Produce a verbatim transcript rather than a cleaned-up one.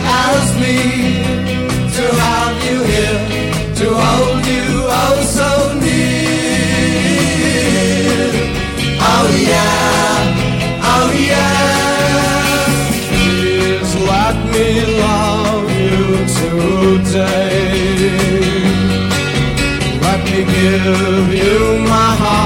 as me to have you here, to hold you oh so near. Oh yeah, oh yeah. Please let me love you today. Let me give you my heart.